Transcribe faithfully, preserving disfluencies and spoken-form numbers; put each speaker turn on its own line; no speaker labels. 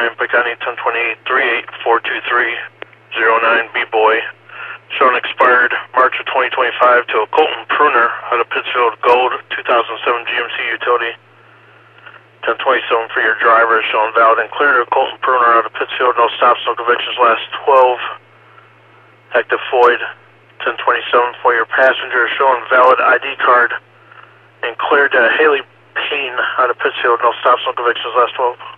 nine, Picani ten twenty-eight, three eight four two three zero nine, B-Boy. Showing expired March of twenty twenty-five to a Colton Pruner out of Pittsfield Gold, two thousand seven G M C utility. ten twenty-seven for your driver, showing valid and clear to Colton Pruner out of Pittsfield, no stops, no convictions, last twelve. Active Floyd, ten twenty-seven for your passenger, showing valid I D card and cleared to Haley Payne out of Pittsfield, no stops, no convictions, last twelve.